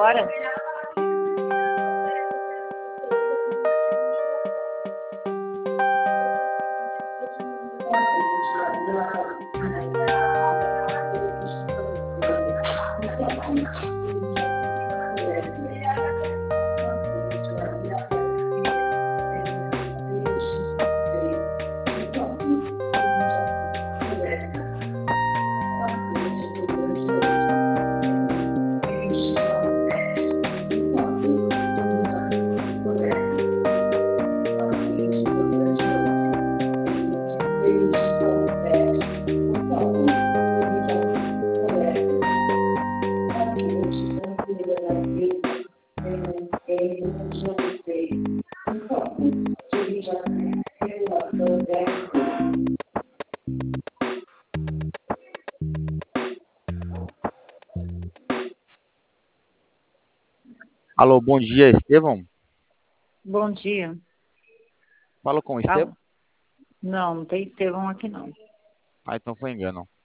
agora. Alô, bom dia, Estevão. Bom dia. Falo com o Estevão. Fala. Não, não tem Estevão aqui não. Ah, então foi engano.